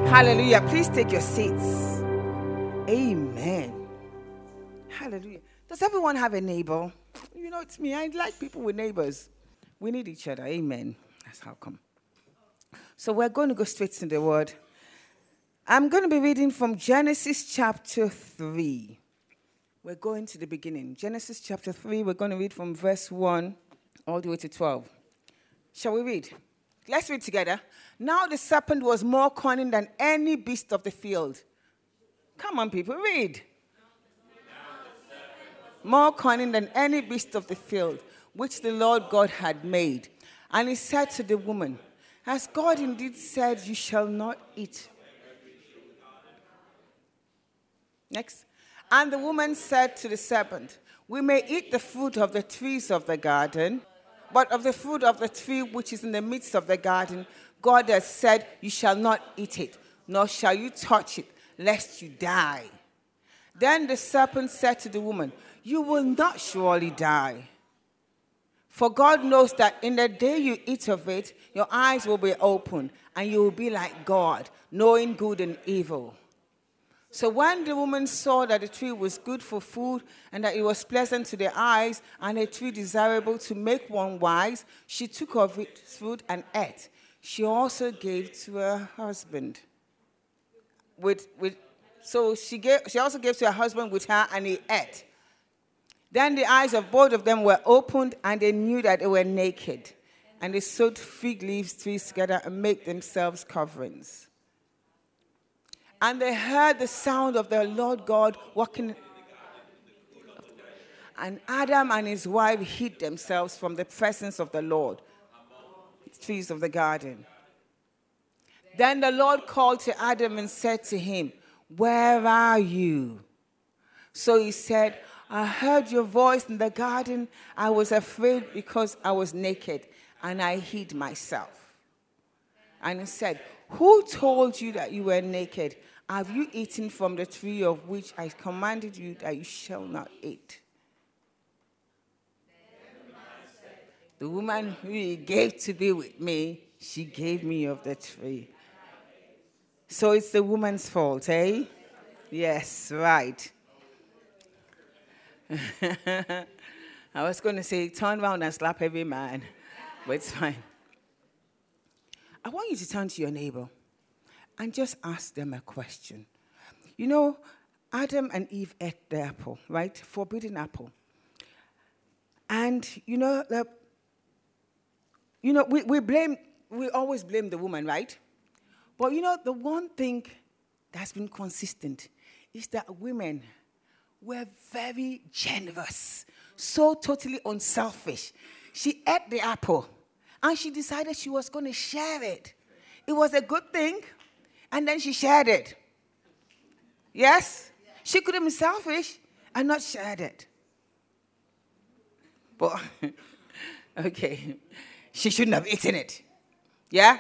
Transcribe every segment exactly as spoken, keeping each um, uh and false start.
Hallelujah. Please take your seats. Amen. Hallelujah. Does everyone have a neighbor? You know, it's me. I like people with neighbors. We need each other. Amen. That's how come. So we're going to go straight to the word. I'm going to be reading from Genesis chapter three. We're going to the beginning. Genesis chapter three, we're going to read from verse one all the way to twelve. Shall we read? Let's read together. Now the serpent was more cunning than any beast of the field. Come on, people, read. More cunning than any beast of the field, which the Lord God had made. And he said to the woman, has God indeed said, you shall not eat? Next. And the woman said to the serpent, we may eat the fruit of the trees of the garden, but of the fruit of the tree which is in the midst of the garden, God has said, you shall not eat it, nor shall you touch it, lest you die. Then the serpent said to the woman, you will not surely die. For God knows that in the day you eat of it, your eyes will be opened, and you will be like God, knowing good and evil. So when the woman saw that the tree was good for food, and that it was pleasant to the eyes, and a tree desirable to make one wise, she took of its fruit and ate. She also gave to her husband. With, with, so she, gave, she also gave to her husband with her, and he ate. Then the eyes of both of them were opened, and they knew that they were naked. And they sewed fig leaves trees together and made themselves coverings. And they heard the sound of the Lord God walking. And Adam and his wife hid themselves from the presence of the Lord, the trees of the garden. Then the Lord called to Adam and said to him, where are you? So he said, I heard your voice in the garden. I was afraid because I was naked, and I hid myself. And he said, who told you that you were naked? Have you eaten from the tree of which I commanded you that you shall not eat? The woman who he gave to be with me, she gave me of the tree. So it's the woman's fault, eh? Yes, right. I was going to say, turn around and slap every man, but it's fine. I want you to turn to your neighbor and just ask them a question. You know, Adam and Eve ate the apple, right? Forbidden apple. And, you know, the, you know, we, we blame, we always blame the woman, right? But, you know, the one thing that's been consistent is that women were very generous, so totally unselfish. She ate the apple, and she decided she was going to share it. It was a good thing. And then she shared it. Yes? She could have been selfish and not shared it. But, okay, she shouldn't have eaten it. Yeah?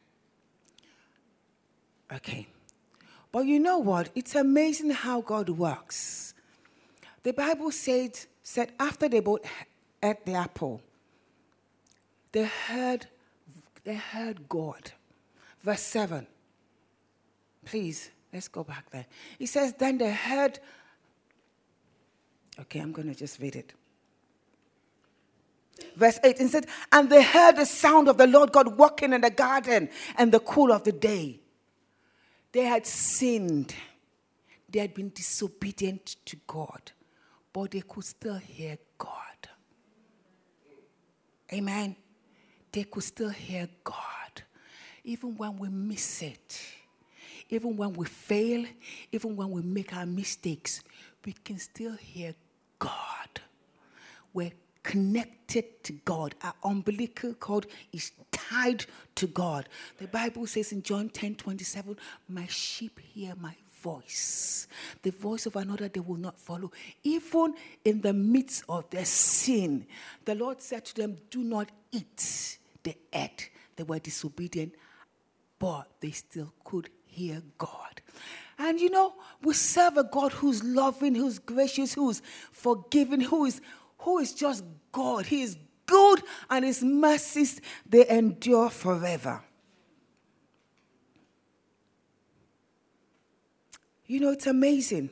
Okay. But you know what? It's amazing how God works. The Bible said, said after they both ate the apple, they heard, they heard God. Verse seven. Please, let's go back there. It says, then they heard. Okay, I'm going to just read it. Verse eight, it said, and they heard the sound of the Lord God walking in the garden in the cool of the day. They had sinned. They had been disobedient to God, but they could still hear God. Amen. They could still hear God. Even when we miss it. Even when we fail, even when we make our mistakes, we can still hear God. We're connected to God. Our umbilical cord is tied to God. The Bible says in John ten twenty-seven, my sheep hear my voice. The voice of another they will not follow. Even in the midst of their sin, the Lord said to them, do not eat. They ate. They were disobedient, but they still could hear God. And you know, we serve a God who's loving, who's gracious, who's forgiving, who is who is just God. He is good, and his mercies, they endure forever. You know, it's amazing.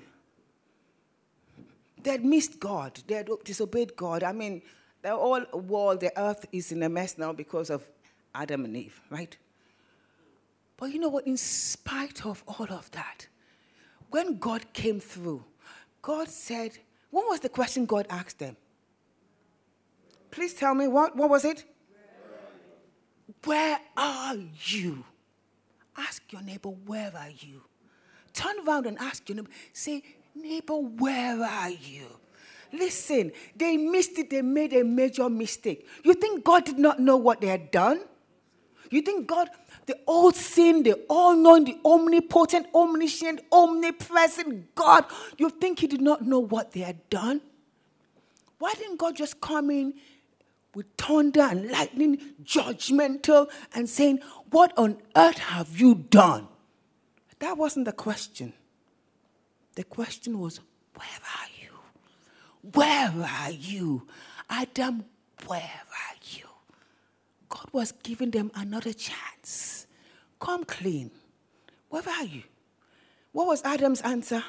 They had missed God. They had disobeyed God. I mean, the whole world, the earth is in a mess now because of Adam and Eve, right? But you know what? In spite of all of that, when God came through, God said, what was the question God asked them? Please tell me, what, what was it? Where are you? Ask your neighbor, where are you? Turn around and ask your neighbor, say, neighbor, where are you? Listen, they missed it. They made a major mistake. You think God did not know what they had done? You think God, the all-seeing, the all-knowing, the omnipotent, omniscient, omnipresent God, you think he did not know what they had done? Why didn't God just come in with thunder and lightning, judgmental, and saying, what on earth have you done? That wasn't the question. The question was, where are you? Where are you? Adam, where are you? God was giving them another chance. Come clean. Where are you? What was Adam's answer?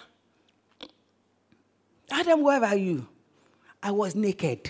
Adam, where are you? I was naked.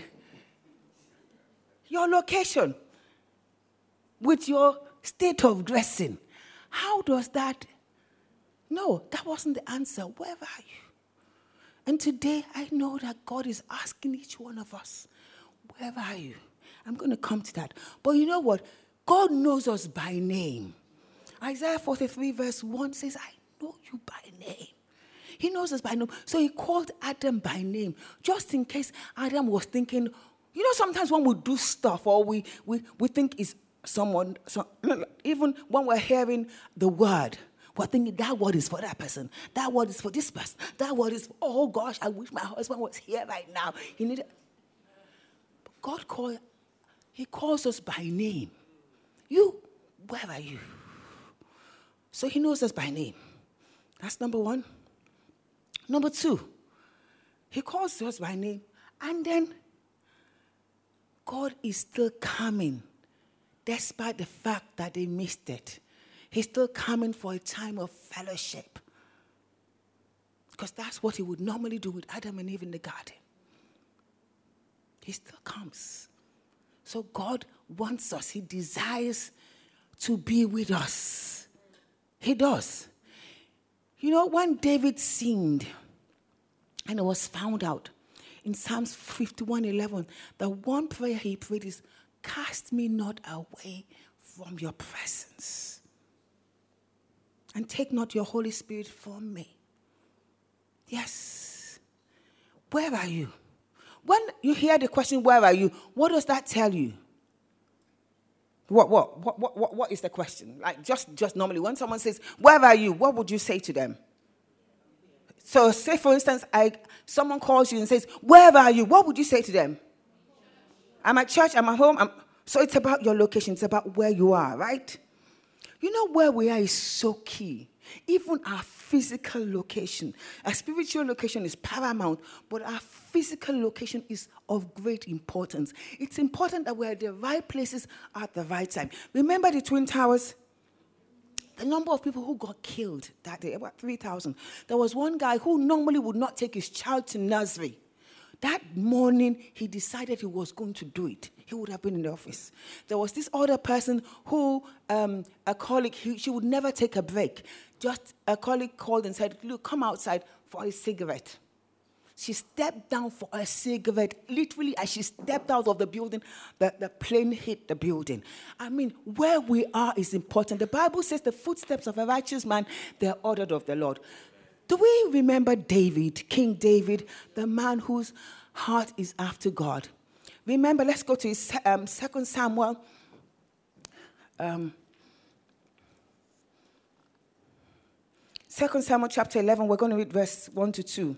Your location with your state of dressing. How does that? No, that wasn't the answer. Where are you? And today I know that God is asking each one of us, where are you? I'm going to come to that. But you know what? God knows us by name. Isaiah forty-three verse one says, I know you by name. He knows us by name. So he called Adam by name, just in case Adam was thinking, you know, sometimes when we do stuff or we, we, we think it's someone, so, even when we're hearing the word, we're thinking that word is for that person. That word is for this person. That word is for, oh gosh, I wish my husband was here right now. He needed. But God called, he calls us by name. You, where are you? So he knows us by name. That's number one. Number two, he calls us by name. And then God is still coming, despite the fact that they missed it. He's still coming for a time of fellowship. Because that's what he would normally do with Adam and Eve in the garden. He still comes. So God wants us. He desires to be with us. He does. You know, when David sinned, and it was found out in Psalms fifty-one eleven, the one prayer he prayed is, cast me not away from your presence. And take not your Holy Spirit from me. Yes. Where are you? When you hear the question, where are you? What does that tell you? What, what, what, what, what, what is the question? Like just, just normally, when someone says, where are you? What would you say to them? So say, for instance, I, someone calls you and says, where are you? What would you say to them? I'm at church, I'm at home. I'm... So it's about your location. It's about where you are, right? You know where we are is so key. Even our physical location. Our spiritual location is paramount, but our physical location is of great importance. It's important that we're at the right places at the right time. Remember the Twin Towers? The number of people who got killed that day, about three thousand. There was one guy who normally would not take his child to nursery. That morning, he decided he was going to do it. He would have been in the office. There was this other person who, um, a colleague, he, she would never take a break. Just a colleague called and said, look, come outside for a cigarette. She stepped down for a cigarette. Literally, as she stepped out of the building, the, the plane hit the building. I mean, where we are is important. The Bible says the footsteps of a righteous man, they're ordered of the Lord. Do we remember David, King David, the man whose heart is after God? Remember, let's go to his, um, Second Samuel. Um, Second Samuel chapter eleven, we're going to read verse one to two.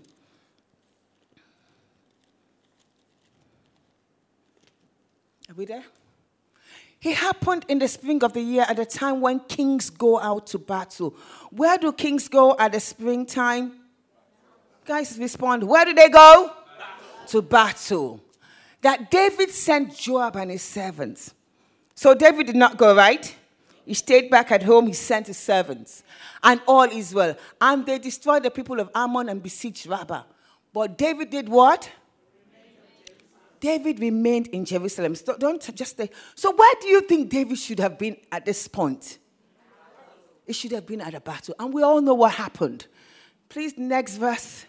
Are we there? It happened in the spring of the year at the time when kings go out to battle. Where do kings go at the springtime? Guys, respond. Where do they go? Battle. To battle. That David sent Joab and his servants. So David did not go, right? He stayed back at home. He sent his servants. And all is well. And they destroyed the people of Ammon and besieged Rabbah. But David did what? David remained in Jerusalem. So don't just stay. So where do you think David should have been at this point? It should have been at a battle. And we all know what happened. Please, next verse.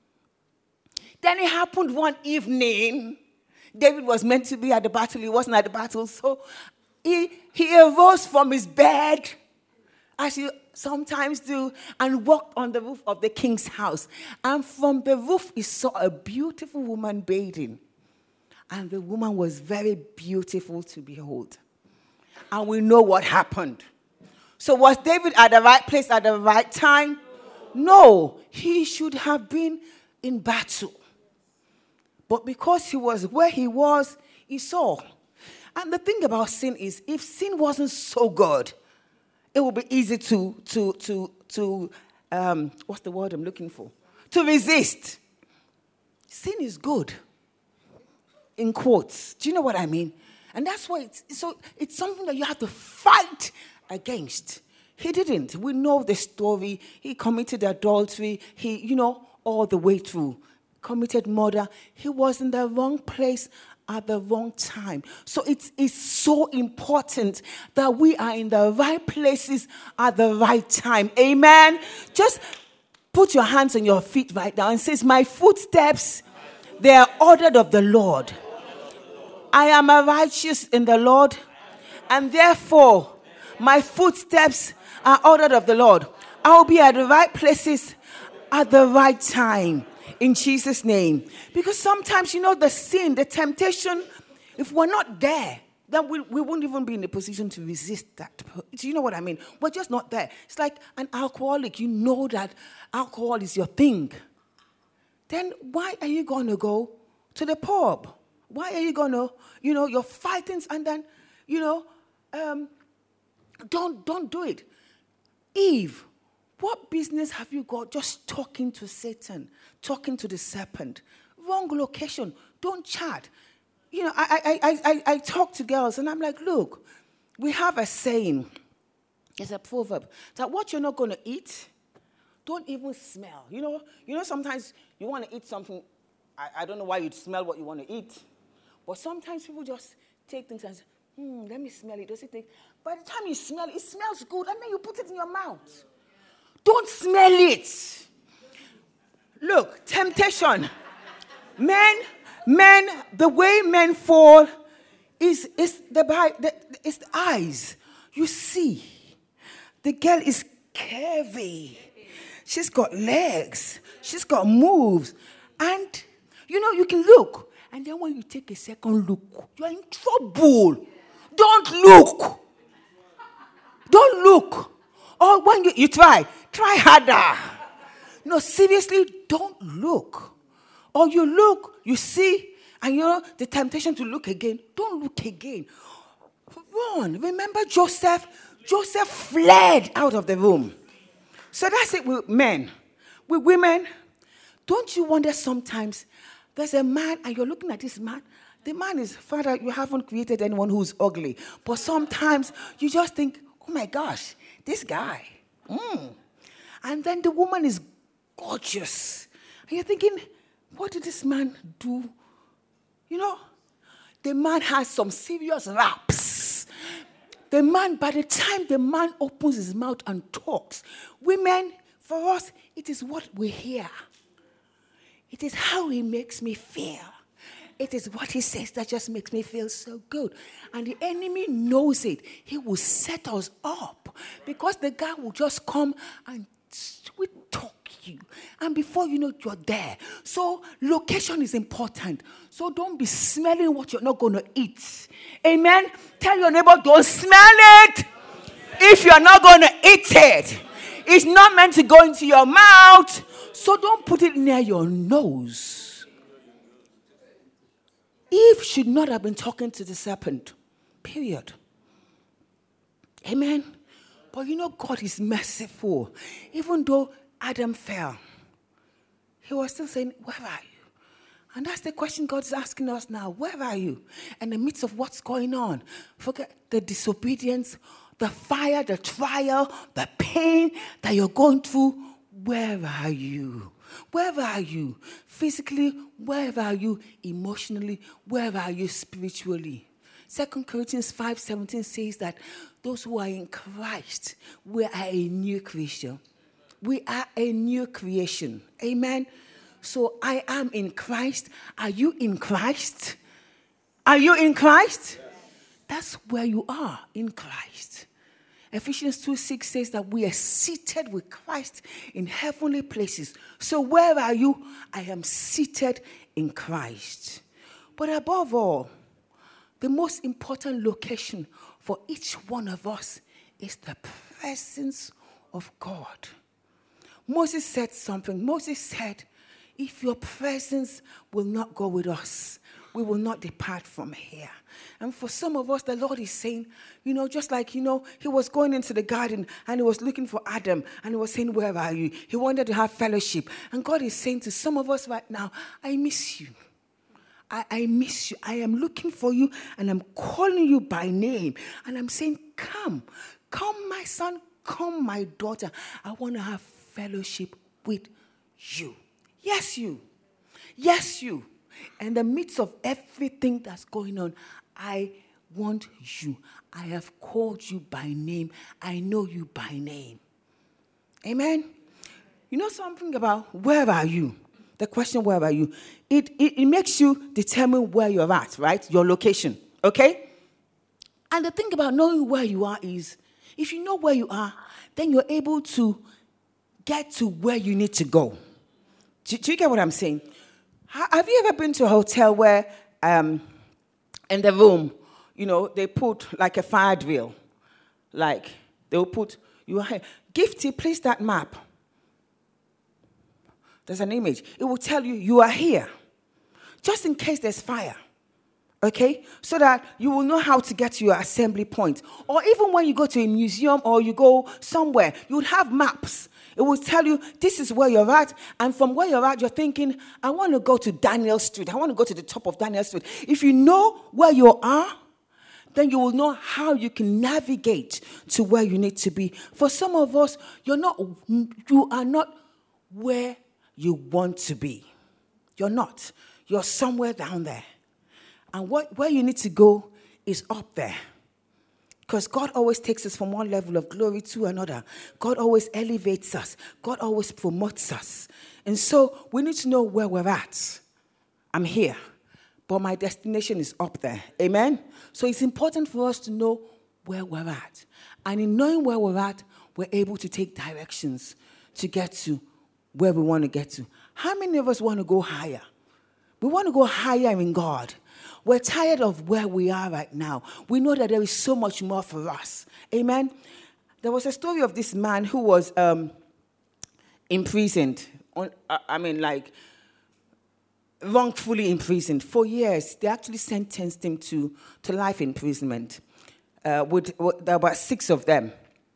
Then it happened one evening. David was meant to be at the battle. He wasn't at the battle. So he, he arose from his bed, as you sometimes do, and walked on the roof of the king's house. And from the roof, he saw a beautiful woman bathing. And the woman was very beautiful to behold. And we know what happened. So was David at the right place at the right time? No. He should have been in battle. But because he was where he was, he saw. And the thing about sin is, if sin wasn't so good, it would be easy to, to, to, to um, what's the word I'm looking for? To resist. Sin is good. In quotes. Do you know what I mean? And that's why it's so it's something that you have to fight against. He didn't. We know the story. He committed adultery. He, you know, all the way through. Committed murder. He was in the wrong place at the wrong time. So it's, it's so important that we are in the right places at the right time. Amen. Just put your hands on your feet right now and says, my footsteps, they are ordered of the Lord. I am a righteous in the Lord, and therefore my footsteps are ordered of the Lord. I will be at the right places at the right time in Jesus' name. Because sometimes, you know, the sin, the temptation, if we're not there, then we, we won't even be in a position to resist that. Do you know what I mean? We're just not there. It's like an alcoholic. You know that alcohol is your thing. Then why are you going to go to the pub? Why are you going to, you know, you're fighting and then, you know, um, don't, don't do it. Eve, what business have you got just talking to Satan, talking to the serpent? Wrong location. Don't chat. You know, I, I, I, I, I talk to girls and I'm like, look, we have a saying, it's a proverb, that what you're not going to eat, don't even smell. You know, you know, sometimes you want to eat something, I, I don't know why you'd smell what you want to eat. But sometimes people just take things and say, hmm, let me smell it. Does it take? By the time you smell it, it smells good, and then you put it in your mouth. Don't smell it. Look, temptation. Men, men, the way men fall is, is the, the, is the eyes. You see, the girl is curvy. She's got legs. She's got moves. And, you know, you can look. And then when you take a second look, you're in trouble. Don't look. Don't look. Or when you, you try, try harder. No, seriously, don't look. Or you look, you see, and you know the temptation to look again. Don't look again. Run. Remember Joseph? Joseph fled out of the room. So that's it with men. With women, don't you wonder sometimes, there's a man and you're looking at this man. The man is, Father, you haven't created anyone who's ugly. But sometimes you just think, oh my gosh, this guy. Mm. And then the woman is gorgeous. And you're thinking, what did this man do? You know, the man has some serious raps. The man, by the time the man opens his mouth and talks, women, for us, it is what we hear. It is how he makes me feel. It is what he says that just makes me feel so good. And the enemy knows it. He will set us up because the guy will just come and sweet talk you. And before you know, you're there. So location is important. So don't be smelling what you're not going to eat. Amen? Tell your neighbor, don't smell it if you're not going to eat it. It's not meant to go into your mouth. So don't put it near your nose. Eve should not have been talking to the serpent. Period. Amen. But you know, God is merciful. Even though Adam fell, he was still saying, where are you? And that's the question God is asking us now. Where are you? In the midst of what's going on. Forget the disobedience, the fire, the trial, the pain that you're going through, where are you? Where are you? Physically, where are you? Emotionally, where are you spiritually? Second Corinthians five seventeen says that those who are in Christ, we are a new creation. We are a new creation. Amen. So I am in Christ. Are you in Christ? Are you in Christ? That's where you are, in Christ. Ephesians two six says that we are seated with Christ in heavenly places. So where are you? I am seated in Christ. But above all, the most important location for each one of us is the presence of God. Moses said something. Moses said, if your presence will not go with us, we will not depart from here. And for some of us, the Lord is saying, you know, just like, you know, he was going into the garden and he was looking for Adam and he was saying, where are you? He wanted to have fellowship. And God is saying to some of us right now, I miss you. I, I miss you. I am looking for you and I'm calling you by name. And I'm saying, come, come, my son, come, my daughter. I want to have fellowship with you. Yes, you. Yes, you. In the midst of everything that's going on, I want you. I have called you by name. I know you by name. Amen? You know something about where are you? The question, where are you? It, it, it makes you determine where you're at, right? Your location, okay? And the thing about knowing where you are is, if you know where you are, then you're able to get to where you need to go. Do, do you get what I'm saying? Have you ever been to a hotel where um, in the room, you know, they put like a fire drill? Like, they'll put, you are here. Gifty, place that map. There's an image. It will tell you, you are here. Just in case there's fire. Okay? So that you will know how to get to your assembly point. Or even when you go to a museum or you go somewhere, you would have maps. It will tell you, this is where you're at. And from where you're at, you're thinking, I want to go to Daniel Street. I want to go to the top of Daniel Street. If you know where you are, then you will know how you can navigate to where you need to be. For some of us, you're not, you are not where you want to be. You're not. You're somewhere down there. And what, where you need to go is up there. Because God always takes us from one level of glory to another. God always elevates us. God always promotes us. And so we need to know where we're at. I'm here, but my destination is up there. Amen? So it's important for us to know where we're at. And in knowing where we're at, we're able to take directions to get to where we want to get to. How many of us want to go higher? We want to go higher in God. We're tired of where we are right now. We know that there is so much more for us. Amen? There was a story of this man who was um, imprisoned. On, uh, I mean, like, wrongfully imprisoned for years. They actually sentenced him to, to life imprisonment. Uh, with, with, there were about six of them.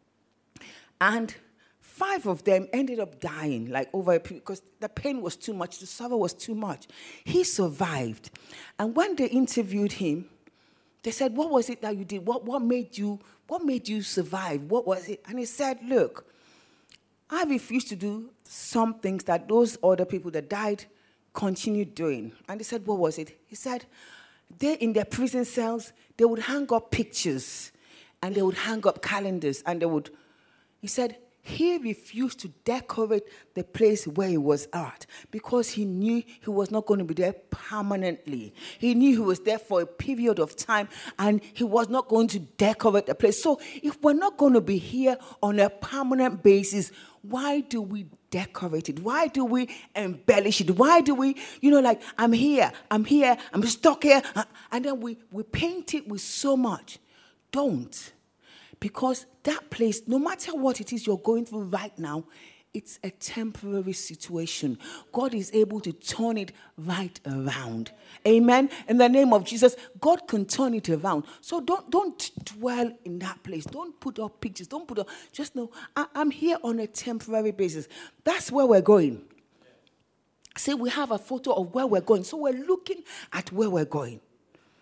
And five of them ended up dying, like over a period, because the pain was too much, the sorrow was too much. He survived. And when they interviewed him, they said, what was it that you did? What, what made you, what made you survive? What was it? And he said, look, I refused to do some things that those other people that died continued doing. And they said, what was it? He said, they in their prison cells, they would hang up pictures and they would hang up calendars and they would, he said, he refused to decorate the place where he was at because he knew he was not going to be there permanently. He knew he was there for a period of time and he was not going to decorate the place. So if we're not going to be here on a permanent basis, why do we decorate it? Why do we embellish it? Why do we, you know, like, I'm here, I'm here, I'm stuck here, and then we, we paint it with so much. Don't. Because that place, no matter what it is you're going through right now, it's a temporary situation. God is able to turn it right around. Amen? In the name of Jesus, God can turn it around. So don't, don't dwell in that place. Don't put up pictures. Don't put up, just know, I, I'm here on a temporary basis. That's where we're going. See, we have a photo of where we're going. So we're looking at where we're going.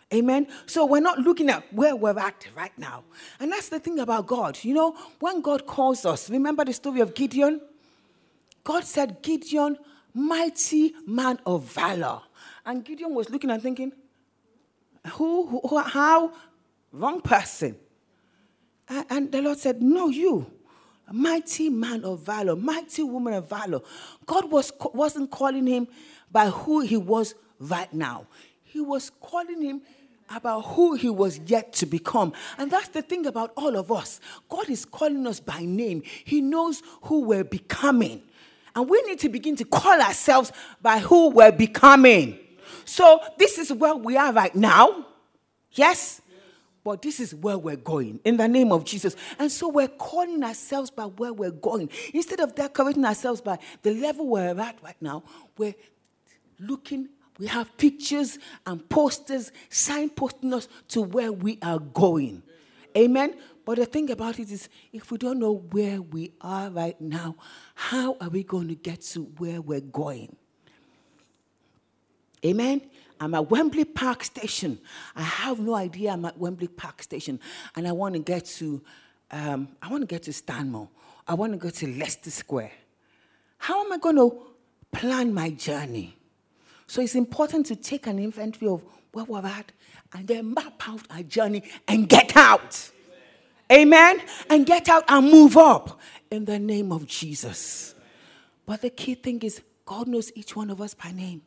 Amen. So we're not looking at where we're at right now. And that's the thing about God. You know, when God calls us, remember the story of Gideon? God said, Gideon, mighty man of valor. And Gideon was looking and thinking, who, who how? Wrong person. And, and the Lord said, no, you. A mighty man of valor, mighty woman of valor. God was, wasn't calling him by who he was right now. He was calling him about who he was yet to become. And that's the thing about all of us. God is calling us by name. He knows who we're becoming. And we need to begin to call ourselves by who we're becoming. So this is where we are right now. Yes? But this is where we're going, in the name of Jesus. And so we're calling ourselves by where we're going. Instead of decorating ourselves by the level we're at right now, we're looking, we have pictures and posters signposting us to where we are going. Amen? But the thing about it is, if we don't know where we are right now, how are we going to get to where we're going? Amen? I'm at Wembley Park Station. I have no idea I'm at Wembley Park Station. And I want to get to, um, I want to get to Stanmore. I want to go to Leicester Square. How am I going to plan my journey? So it's important to take an inventory of where we're at and then map out our journey and get out. Amen? Amen? And get out and move up in the name of Jesus. But the key thing is God knows each one of us by name.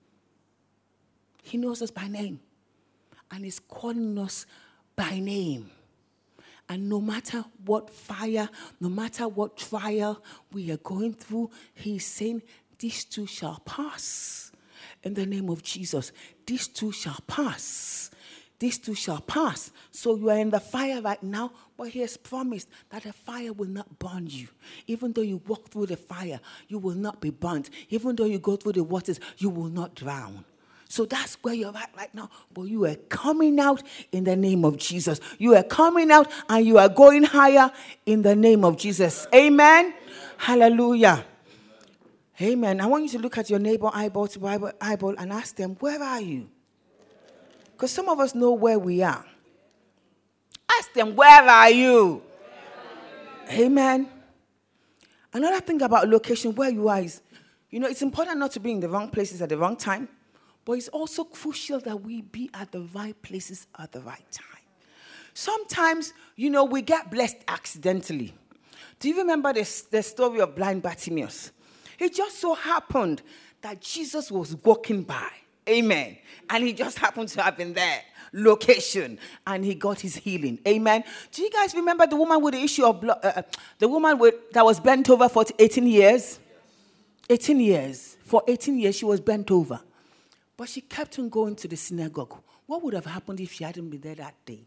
He knows us by name. And he's calling us by name. And no matter what fire, no matter what trial we are going through, he's saying, these two shall pass. In the name of Jesus, these two shall pass. These two shall pass. So you are in the fire right now, but he has promised that the fire will not burn you. Even though you walk through the fire, you will not be burnt. Even though you go through the waters, you will not drown. So that's where you're at right now. But you are coming out in the name of Jesus. You are coming out and you are going higher in the name of Jesus. Amen? Amen. Hallelujah. Amen. Amen. I want you to look at your neighbor eyeball to eyeball and ask them, where are you? Because some of us know where we are. Ask them, where are you? Where are you? Amen. Another thing about location, where you are is, you know, it's important not to be in the wrong places at the wrong time. But it's also crucial that we be at the right places at the right time. Sometimes, you know, we get blessed accidentally. Do you remember this, the story of blind Bartimaeus? It just so happened that Jesus was walking by. Amen. And he just happened to have been there. Location. And he got his healing. Amen. Do you guys remember the woman with the issue of blood? Uh, the woman with, that was bent over for eighteen years? eighteen years. For eighteen years, she was bent over. But she kept on going to the synagogue. What would have happened if she hadn't been there that day?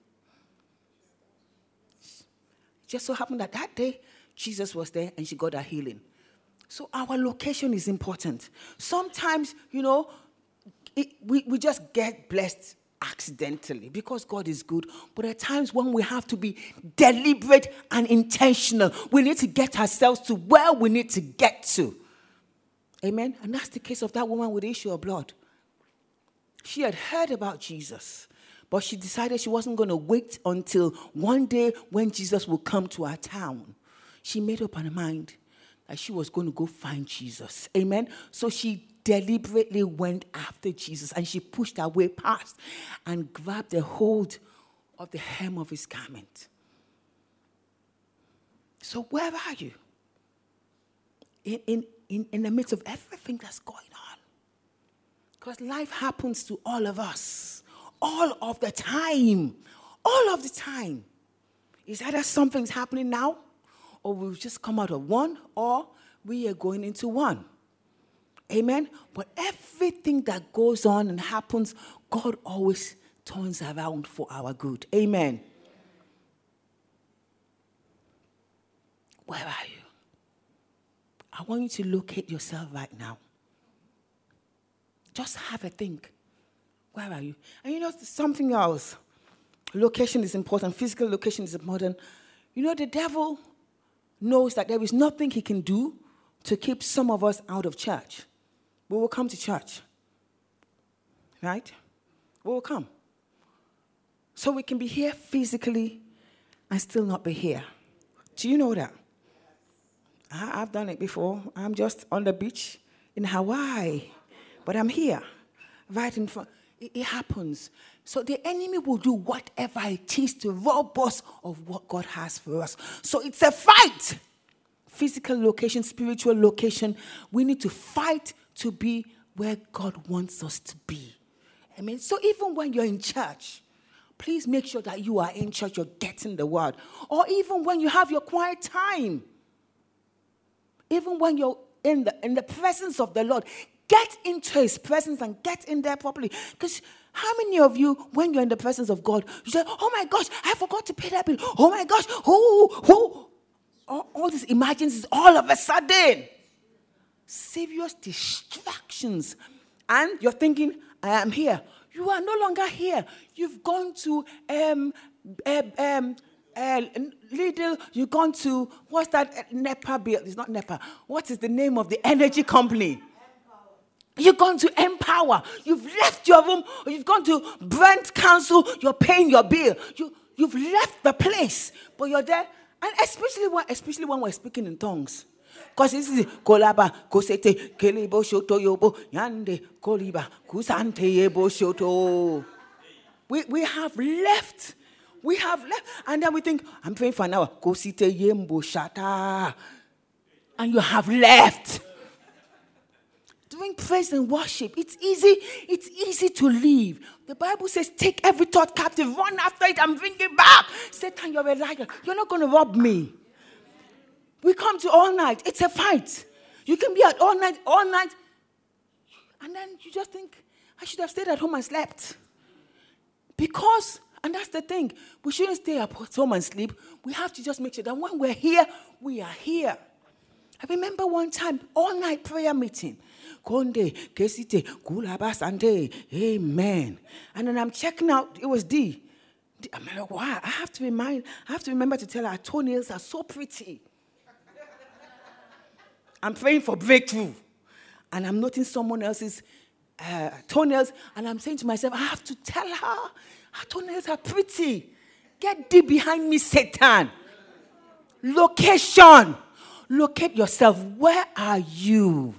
It just so happened that that day, Jesus was there and she got her healing. So our location is important. Sometimes, you know, it, we, we just get blessed accidentally because God is good. But at times when we have to be deliberate and intentional, we need to get ourselves to where we need to get to. Amen? And that's the case of that woman with the issue of blood. She had heard about Jesus, but she decided she wasn't going to wait until one day when Jesus would come to our town. She made up her mind that she was going to go find Jesus. Amen? So she deliberately went after Jesus, and she pushed her way past and grabbed a hold of the hem of his garment. So where are you? In, in, in, in the midst of everything that's going on. Because life happens to all of us. All of the time. All of the time. Is either something's happening now, or we've just come out of one, or we are going into one. Amen? But everything that goes on and happens, God always turns around for our good. Amen? Where are you? I want you to locate yourself right now. Just have a think. Where are you? And you know, something else. Location is important. Physical location is important. You know, the devil knows that there is nothing he can do to keep some of us out of church. We will come to church. Right? We will come. So we can be here physically and still not be here. Do you know that? I, I've done it before. I'm just on the beach in Hawaii, but I'm here, right in front. It, it happens. So the enemy will do whatever it is to rob us of what God has for us. So it's a fight. Physical location, spiritual location. We need to fight to be where God wants us to be. I mean, so even when you're in church, please make sure that you are in church, you're getting the word. Or even when you have your quiet time, even when you're in the, in the presence of the Lord, get into his presence and get in there properly. Because how many of you, when you're in the presence of God, you say, oh my gosh, I forgot to pay that bill. Oh my gosh, who, who? All, all these emergencies all of a sudden. Serious distractions. And you're thinking, I am here. You are no longer here. You've gone to um, uh, um, uh, Lidl. You've gone to, what's that? Uh, NEPA bill. It's not NEPA. What is the name of the energy company? You've gone to Empower. You've left your room. You've gone to Brent Council. You're paying your bill. You, you've left the place. But you're there. And especially when, especially when we're speaking in tongues. Because this is kolaba kosete kelebo shoto yobo yande koliba kusante yebo shoto. We we have left, we have left, and then we think I'm praying for an hour. Kosite yembo shata, and you have left. Doing praise and worship, it's easy. It's easy to leave. The Bible says, "Take every thought captive, run after it, and bring it back." Satan, you're a liar. You're not going to rob me. We come to all night. It's a fight. You can be at all night, all night. And then you just think, I should have stayed at home and slept. Because, and that's the thing, we shouldn't stay at home and sleep. We have to just make sure that when we're here, we are here. I remember one time, all night prayer meeting. Konde, Kesite, Kulabasante, Amen. And then I'm checking out, it was D. I'm like, wow, I have to remind, I have to remember to tell her, her toenails are so pretty. I'm praying for breakthrough. And I'm noting someone else's uh, toenails. And I'm saying to myself, I have to tell her, her toenails are pretty. Get deep behind me, Satan. Location. Locate yourself. Where are you?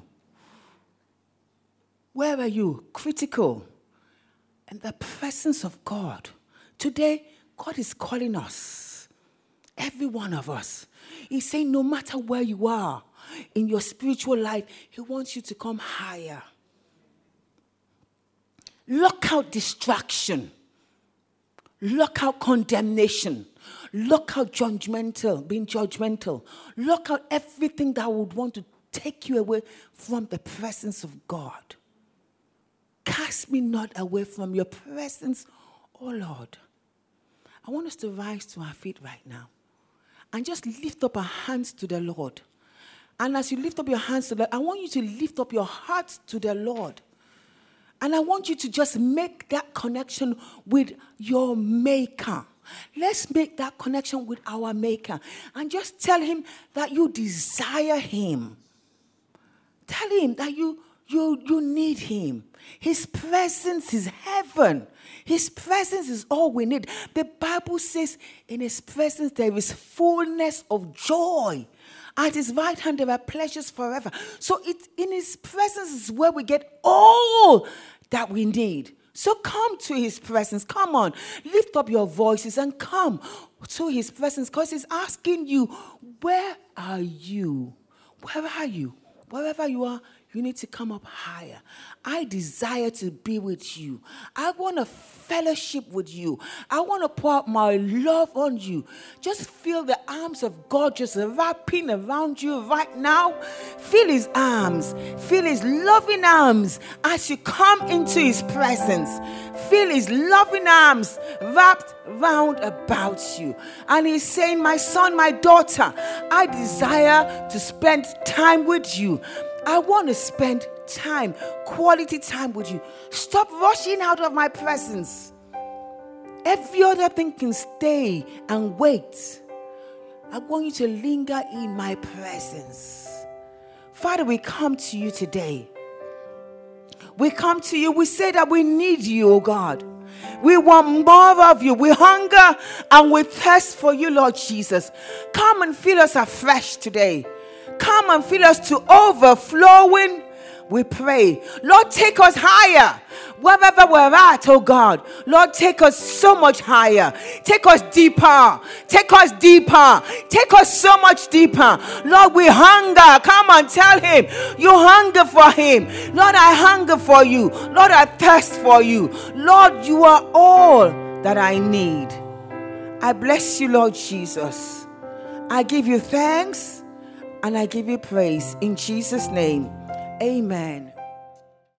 Where are you? Critical. In the presence of God. Today, God is calling us. Every one of us. He's saying no matter where you are, in your spiritual life, he wants you to come higher. Lock out distraction. Lock out condemnation. Lock out judgmental, being judgmental. Lock out everything that would want to take you away from the presence of God. Cast me not away from your presence, oh Lord. I want us to rise to our feet right now and just lift up our hands to the Lord. And as you lift up your hands to the Lord, I want you to lift up your heart to the Lord. And I want you to just make that connection with your Maker. Let's make that connection with our Maker. And just tell him that you desire him. Tell him that you, you, you need him. His presence is heaven. His presence is all we need. The Bible says in his presence there is fullness of joy. At his right hand there are pleasures forever. So it, in his presence is where we get all that we need. So come to his presence. Come on. Lift up your voices and come to his presence because he's asking you, where are you? Where are you? Wherever you are, you need to come up higher. I desire to be with you. I want to fellowship with you. I want to pour out my love on you. Just feel the arms of God just wrapping around you right now. Feel his arms. Feel his loving arms as you come into his presence. Feel his loving arms wrapped round about you. And he's saying, my son, my daughter, I desire to spend time with you. I want to spend time, quality time with you. Stop rushing out of my presence. Every other thing can stay and wait. I want you to linger in my presence. Father, we come to you today. We come to you. We say that we need you, oh God. We want more of you. We hunger and we thirst for you, Lord Jesus. Come and fill us afresh today. Come and fill us to overflowing. We pray, Lord, take us higher. Wherever we're at, oh God, Lord, take us so much higher. Take us deeper. Take us deeper. Take us so much deeper. Lord, we hunger. Come and tell him you hunger for him. Lord, I hunger for you. Lord, I thirst for you. Lord, you are all that I need. I bless you, Lord Jesus. I give you thanks and I give you praise in Jesus' name. Amen.